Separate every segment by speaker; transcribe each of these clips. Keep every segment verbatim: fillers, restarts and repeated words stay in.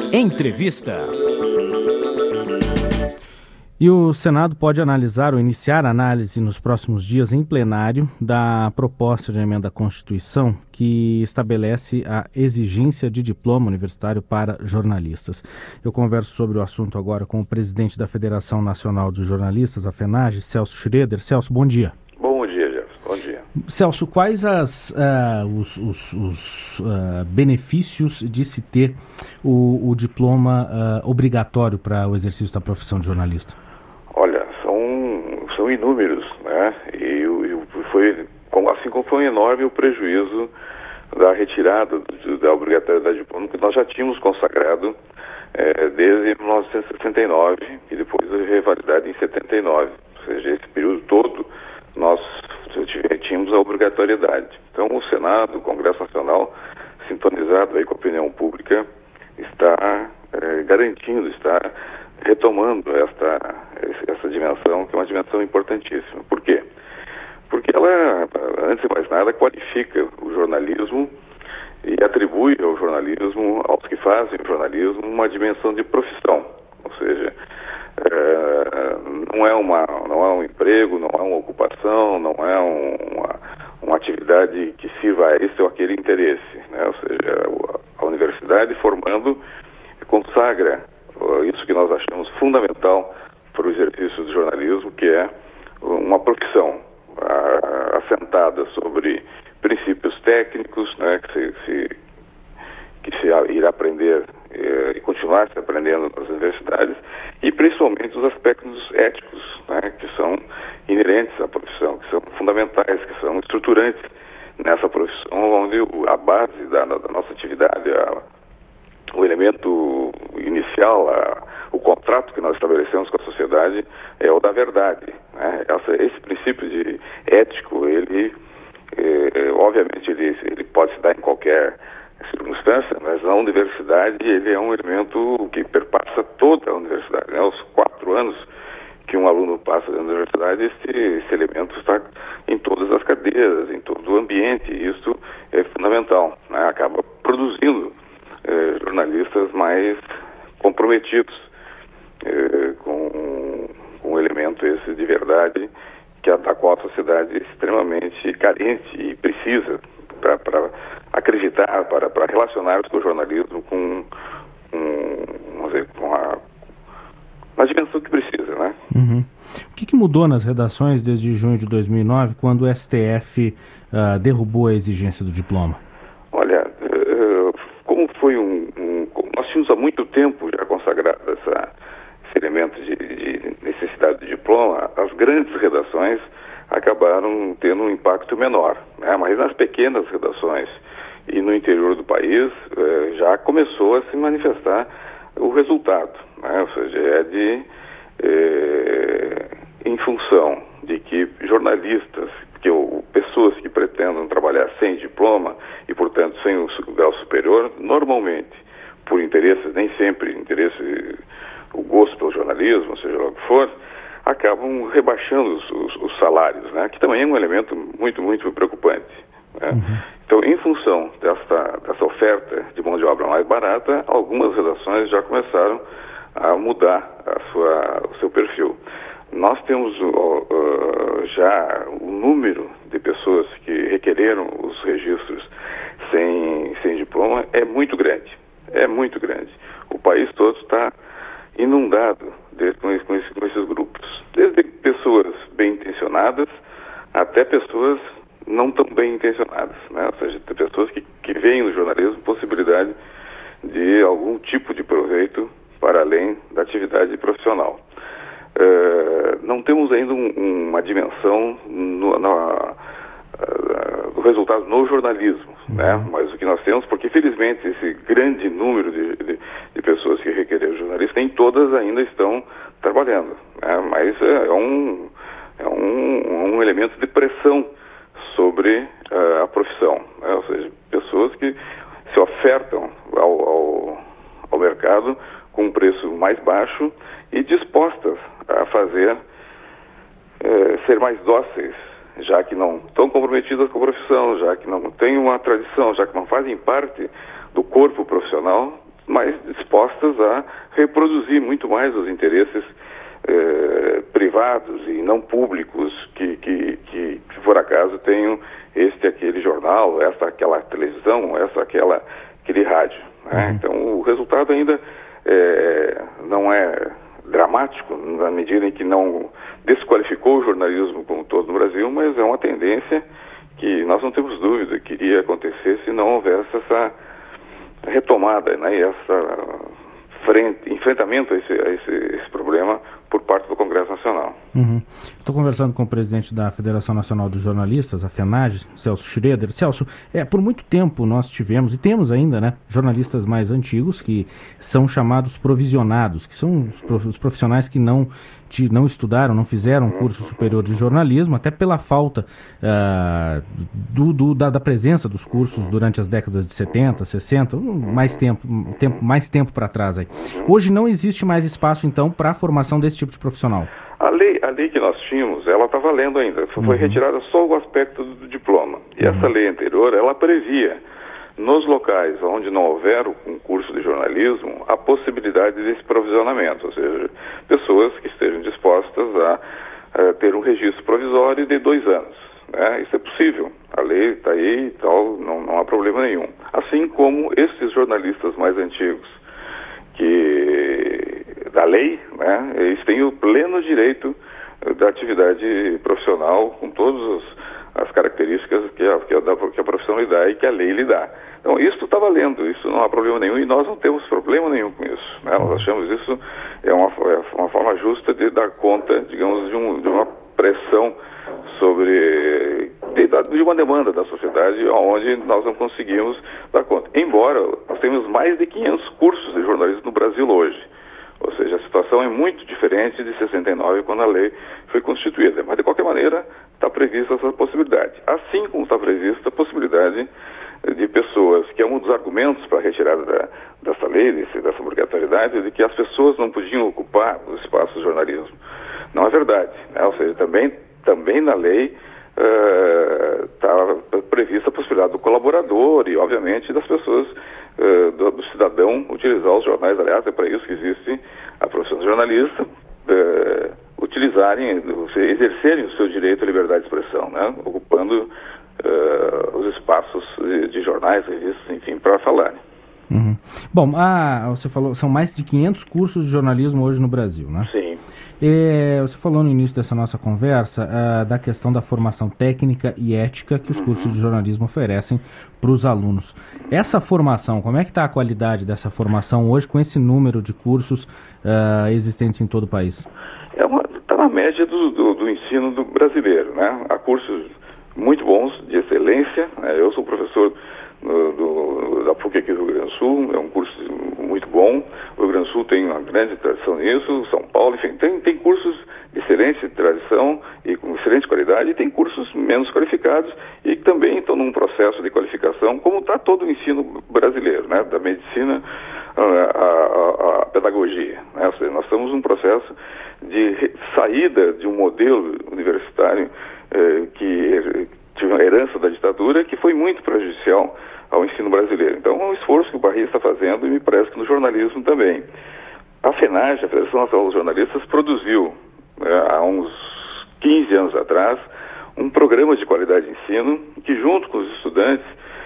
Speaker 1: Entrevista.
Speaker 2: E o Senado pode analisar ou iniciar análise nos próximos dias em plenário da proposta de emenda à Constituição que estabelece a exigência de diploma universitário para jornalistas. Eu converso sobre o assunto agora com o presidente da Federação Nacional dos Jornalistas, a FENAGE, Celso Schroeder. Celso, bom dia.
Speaker 3: Bom dia, Jefferson. Bom dia.
Speaker 2: Celso, quais as, uh, os, os, os uh, benefícios de se ter o, o diploma uh, obrigatório para o exercício da profissão de jornalista?
Speaker 3: Olha, são, são inúmeros, né? E, e foi, assim como foi enorme o prejuízo da retirada do, da obrigatoriedade de diploma, que nós já tínhamos consagrado é, desde mil novecentos e sessenta e nove e depois a revalidade em setenta e nove. Ou seja, esse período todo nós tínhamos a obrigatoriedade. Então o Senado, o Congresso Nacional, sintonizado aí com a opinião pública, está é, garantindo, está retomando esta, essa dimensão, que é uma dimensão importantíssima. Por quê? Porque ela, antes de mais nada, qualifica o jornalismo e atribui ao jornalismo, aos que fazem o jornalismo, uma dimensão de profissão. Ou seja, é, não, é uma, não é um emprego, não é uma ocupação, não é um, uma, uma atividade que sirva a esse ou aquele interesse, né? Ou seja, a universidade formando consagra isso que nós achamos fundamental para o exercício do jornalismo, que é uma profissão a, assentada sobre princípios técnicos, né, que se, se, que se irá aprender eh, e continuar se aprendendo nas universidades, e principalmente os aspectos éticos, né, que são inerentes à profissão, que são fundamentais, que são estruturantes nessa profissão, onde a base da, da nossa atividade, a, o elemento inicial, a, o contrato que nós estabelecemos com a sociedade é o da verdade, né? Essa, esse princípio de ético, ele, é, obviamente, ele, ele pode se dar em qualquer circunstância, mas na universidade ele é um elemento que perpassa toda a universidade, né? Os quatro anos que um aluno passa na universidade, esse, esse elemento está em todas as cadeiras, em todo o ambiente, e isso é fundamental, né? Acaba produzindo Eh, jornalistas mais comprometidos eh, com, com um elemento esse de verdade que a, da qual a sociedade é extremamente carente e precisa para acreditar, para relacionar com o jornalismo com, com, vamos dizer, com a, a dimensão que precisa, né?
Speaker 2: Uhum. O que, que mudou nas redações desde junho de dois mil e nove, quando o S T F uh, derrubou a exigência do diploma?
Speaker 3: Olha, uh, como foi um, um... Nós tínhamos há muito tempo já consagrado essa, esse elemento de, de necessidade de diploma, as grandes redações acabaram tendo um impacto menor, né? Mas nas pequenas redações e no interior do país eh, já começou a se manifestar o resultado, né? Ou seja, é de... Eh, em função de que jornalistas, que ou, pessoas que pretendam trabalhar sem diploma e, portanto, sem o grau superior, normalmente, por interesses, nem sempre interesse, o gosto pelo jornalismo, seja lá o que for, acabam rebaixando os, os, os salários, né? Que também é um elemento muito, muito preocupante, né? Uhum. Então, em função dessa, dessa oferta de mão de obra mais barata, algumas redações já começaram a mudar a sua, o seu perfil. Nós temos uh, uh, já o número de pessoas que requereram os registros sem, sem diploma é muito grande, é muito grande. O país todo está inundado de, com, com, esse, com esses grupos, desde pessoas bem intencionadas até pessoas não tão bem intencionadas, né? Ou seja, pessoas que, que veem no jornalismo possibilidade de algum tipo de proveito para além da atividade profissional. Uh, não temos ainda um, uma dimensão no, na, uh, do resultado no jornalismo, uhum. né? Mas o que nós temos, porque felizmente esse grande número de, de, de pessoas que requereram jornalista, nem todas ainda estão trabalhando, né? Mas é, é, um, é um, um elemento de pressão sobre uh, a profissão, né? Ou seja, pessoas que se ofertam ao, ao, ao mercado com um preço mais baixo e dispostas a fazer, eh, ser mais dóceis, já que não estão comprometidas com a profissão, já que não têm uma tradição, já que não fazem parte do corpo profissional, mais dispostas a reproduzir muito mais os interesses eh, privados e não públicos que, que, que, que, por acaso, tenham este aquele jornal, essa aquela televisão, essa aquela aquele rádio. Né? Uhum. Então, o resultado ainda eh, não é dramático, na medida em que não desqualificou o jornalismo como todo no Brasil, mas é uma tendência que nós não temos dúvida que iria acontecer se não houvesse essa retomada, né, e essa frente, enfrentamento a esse, a esse, esse problema por parte do Congresso Nacional.
Speaker 2: Uhum. Estou conversando com o presidente da Federação Nacional dos Jornalistas, a FENAGE, Celso Schroeder. Celso, é, por muito tempo nós tivemos, e temos ainda, né, jornalistas mais antigos que são chamados provisionados, que são os, os profissionais que não, de, não estudaram, não fizeram um curso superior de jornalismo, até pela falta uh, do, do, da, da presença dos cursos durante as décadas de setenta, sessenta, mais tempo, tempo, mais tempo para trás aí. Hoje não existe mais espaço, então, para a formação desse tipo de profissional.
Speaker 3: A lei, a lei que nós tínhamos, ela está valendo ainda. Foi uhum. retirada só o aspecto do diploma. E uhum. essa lei anterior, ela previa, nos locais onde não houver um curso de jornalismo, a possibilidade desse provisionamento, ou seja, pessoas que estejam dispostas a, a ter um registro provisório de dois anos. Né? Isso é possível. A lei está aí e tal, não, não há problema nenhum. Assim como esses jornalistas mais antigos, que da lei, né, eles têm o pleno direito da atividade profissional com todas as características que a, que, a, que a profissão lhe dá e que a lei lhe dá. Então, isso está valendo, isso não há problema nenhum e nós não temos problema nenhum com isso. Né? Nós achamos isso é uma, é uma forma justa de dar conta, digamos, de, um, de uma pressão sobre de, de uma demanda da sociedade onde nós não conseguimos dar conta. Embora nós temos mais de quinhentos cursos de jornalismo no Brasil hoje. Ou seja, a situação é muito diferente de sessenta e nove, quando a lei foi constituída. Mas, de qualquer maneira, está prevista essa possibilidade. Assim como está prevista a possibilidade de pessoas, que é um dos argumentos para a retirada da, dessa lei, desse, dessa obrigatoriedade, de que as pessoas não podiam ocupar os espaços do jornalismo. Não é verdade. Né? Ou seja, também, também na lei está uh, prevista a possibilidade do colaborador e, obviamente, das pessoas, uh, do, do cidadão, utilizar os jornais. Aliás, é para isso que existe a profissão de jornalista, uh, utilizarem, exercerem o seu direito à liberdade de expressão, né? Ocupando uh, os espaços de, de jornais, revistas, enfim, para falarem.
Speaker 2: Uhum. Bom, ah, você falou, são mais de quinhentos cursos de jornalismo hoje no Brasil, né?
Speaker 3: Sim.
Speaker 2: É, você falou no início dessa nossa conversa uh, da questão da formação técnica e ética que os cursos de jornalismo oferecem para os alunos. Essa formação, como é que está a qualidade dessa formação hoje com esse número de cursos uh, existentes em todo o país?
Speaker 3: É está na média do, do, do ensino do brasileiro, né? Há cursos muito bons, de excelência, né? Eu sou professor do, do, da P U C aqui do Rio Grande do Sul, é um curso muito bom. O Rio Grande do Sul tem uma grande tradição nisso, São Paulo, enfim, tem, tem cursos de excelente tradição e com excelente qualidade, e tem cursos menos qualificados e que também estão num processo de qualificação, como está todo o ensino brasileiro, né? Da medicina à, à, à pedagogia. Né? Ou seja, nós estamos num processo de saída de um modelo universitário eh, que tive uma herança da ditadura que foi muito prejudicial ao ensino brasileiro. Então, é um esforço que o Barri está fazendo e me parece que no jornalismo também. A FENAGE, a Federação Nacional dos Jornalistas, produziu, né, há uns quinze anos atrás, um programa de qualidade de ensino que, junto com os estudantes,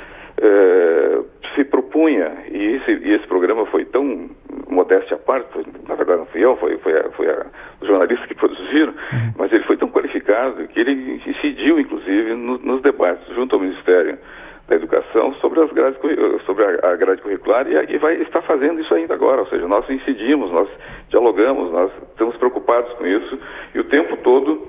Speaker 3: eh, se propunha, e esse, e esse programa foi tão modéstia à parte, foi, na verdade não fui eu, foi, foi, a, foi a, os jornalistas que produziram, uhum. mas ele foi tão qualificado que ele incidiu, inclusive, no, nos debates junto ao Ministério da Educação sobre, as grades, sobre a, a grade curricular e, e vai estar fazendo isso ainda agora, ou seja, nós incidimos, nós dialogamos, nós estamos preocupados com isso e o tempo todo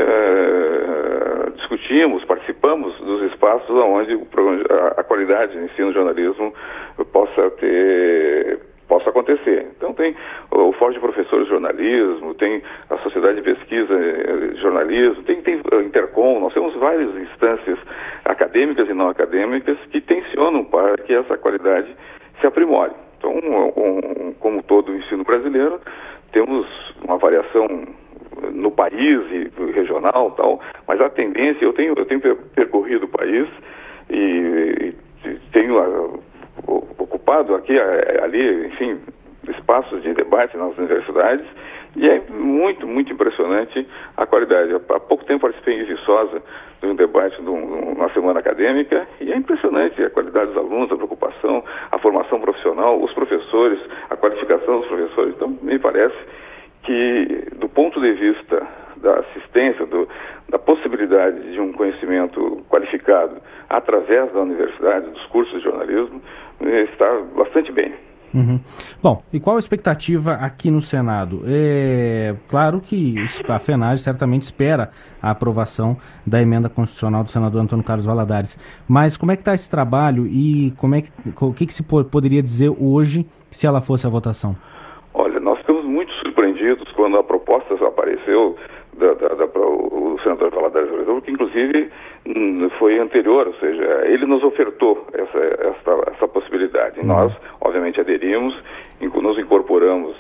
Speaker 3: eh, discutimos, participamos dos espaços onde o, a, a qualidade de ensino de jornalismo possa ter... possa acontecer. Então tem o Fórum de Professores de Jornalismo, tem a Sociedade de Pesquisa de Jornalismo, tem, tem a Intercom, nós temos várias instâncias acadêmicas e não acadêmicas que tensionam para que essa qualidade se aprimore. Então, um, um, como todo o ensino brasileiro, temos uma variação no país e regional tal, mas a tendência, eu tenho, eu tenho percorrido o país e, e tenho a, ocupado aqui, ali, enfim, espaços de debate nas universidades, e é muito, muito impressionante a qualidade. Há pouco tempo participei em Viçosa de um debate de uma semana acadêmica, e é impressionante a qualidade dos alunos, a preocupação, a formação profissional, os professores, a qualificação dos professores. Então, me parece que, do ponto de vista da assistência, do, da possibilidade de um conhecimento qualificado através da universidade, dos cursos de jornalismo, está bastante bem.
Speaker 2: Uhum. Bom, e qual a expectativa aqui no Senado? É claro que a FENAGE certamente espera a aprovação da emenda constitucional do senador Antônio Carlos Valadares, mas como é que está esse trabalho e como é que, o que, que se poderia dizer hoje se ela fosse a votação?
Speaker 3: Olha, nós ficamos muito surpreendidos quando a proposta apareceu da, da, da, o senador Valadares, porque inclusive foi anterior, ou seja, ele nos ofertou essa, essa, essa possibilidade. E nós, obviamente, aderimos, nos incorporamos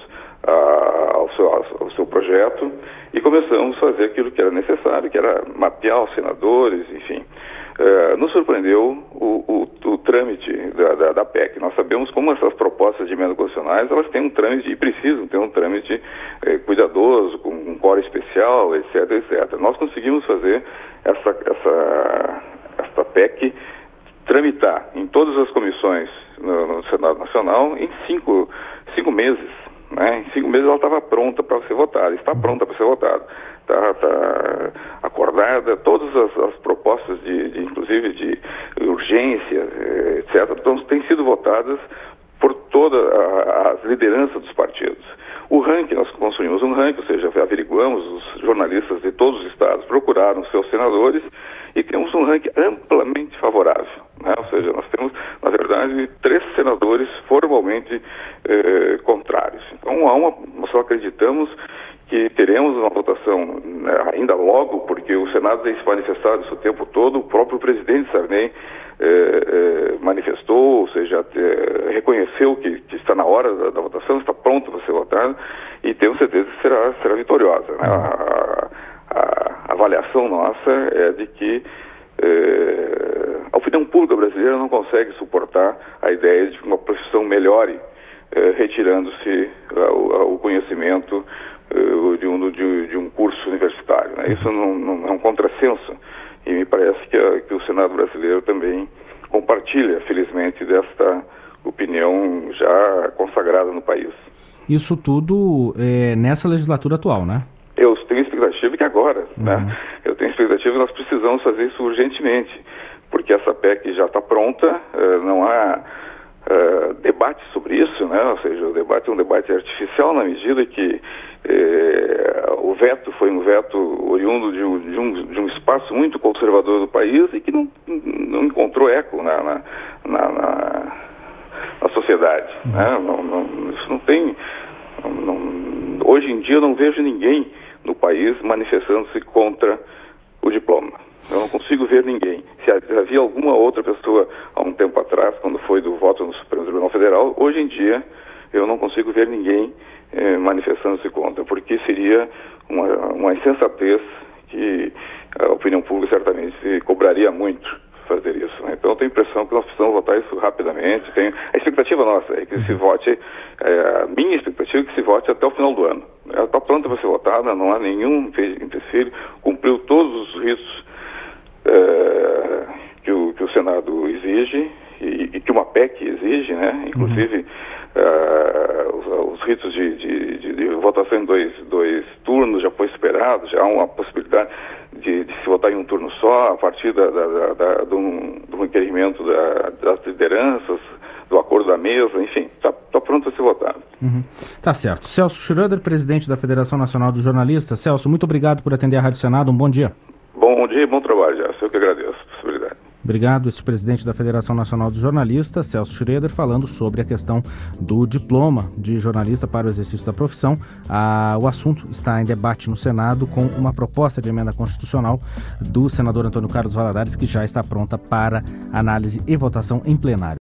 Speaker 3: a, ao, seu, ao seu projeto e começamos a fazer aquilo que era necessário, que era mapear os senadores, enfim. Uh, nos surpreendeu o, o, o trâmite da, da, da P E C. Nós sabemos como essas propostas de emenda constitucionais, elas têm um trâmite e precisam ter um trâmite eh, cuidadoso, com um quórum especial, etc, etcétera. Nós conseguimos fazer essa, essa, essa P E C tramitar em todas as comissões no, no Senado Nacional em cinco, cinco meses. Né? Em cinco meses ela estava pronta para ser votada, está pronta para ser votada. Está tá acordada, todas as, as propostas, de, de, inclusive de urgência, etcétera, então, têm sido votadas por todas as lideranças dos partidos. O ranking, nós construímos um ranking, ou seja, averiguamos, os jornalistas de todos os estados procuraram seus senadores e temos um ranking amplamente favorável. Né? Ou seja, nós temos, na verdade, três senadores formalmente eh, contrários. Então, há uma, nós só acreditamos que teremos uma votação, né, ainda logo, porque o Senado tem se manifestado isso o tempo todo, o próprio presidente Sarney eh, eh, manifestou, ou seja, eh, reconheceu que, que está na hora da, da votação, está pronto para ser votado, e tenho certeza que será, será vitoriosa. Né? A, a, a avaliação nossa é de que eh, a opinião pública brasileira não consegue suportar a ideia de que uma profissão melhore, eh, retirando-se o conhecimento De um, de, de um curso universitário. Né? Isso não, não é um contrassenso, e me parece que, a, que o Senado brasileiro também compartilha, felizmente, desta opinião já consagrada no país.
Speaker 2: Isso tudo é, nessa legislatura atual, né?
Speaker 3: Eu tenho expectativa que agora,
Speaker 2: uhum.
Speaker 3: né? Eu tenho expectativa que nós precisamos fazer isso urgentemente, porque essa P E C já está pronta, não há Uh, debate sobre isso, né? Ou seja, o debate é um debate artificial na medida que eh, o veto foi um veto oriundo de um, de, um, de um espaço muito conservador do país e que não, não encontrou eco na, na, na, na, na sociedade. Uhum. Né? Não, não, isso não tem... Não, hoje em dia eu não vejo ninguém no país manifestando-se contra o diploma. Eu não consigo ver ninguém. Se havia alguma outra pessoa há um tempo atrás, quando foi do voto no Supremo Tribunal Federal, hoje em dia eu não consigo ver ninguém eh, manifestando-se contra, porque seria uma, uma insensatez que a opinião pública certamente se cobraria muito fazer isso. Né? Então eu tenho a impressão que nós precisamos votar isso rapidamente. Tenho... A expectativa nossa é que se vote, é, a minha expectativa é que se vote até o final do ano. Ela está pronta para ser votada, não há nenhum empecilho, cumpriu todos os ritos Uh, que, o, que o Senado exige e, e que uma P E C exige, né? Inclusive uh, os, os ritos de, de, de, de votação em dois, dois turnos já foi superado, já há uma possibilidade de, de se votar em um turno só a partir da, da, da, da, do, do requerimento da, das lideranças, do acordo da mesa, enfim, está tá pronto a ser votado.
Speaker 2: Uhum. Tá certo. Celso Schroeder, presidente da Federação Nacional dos Jornalistas. Celso, muito obrigado por atender a Rádio Senado, um bom dia.
Speaker 3: Bom dia e bom trabalho, já. Eu que agradeço a possibilidade.
Speaker 2: Obrigado. Esse presidente da Federação Nacional dos Jornalistas, Celso Schroeder, falando sobre a questão do diploma de jornalista para o exercício da profissão. Ah, o assunto está em debate no Senado com uma proposta de emenda constitucional do senador Antônio Carlos Valadares, que já está pronta para análise e votação em plenário.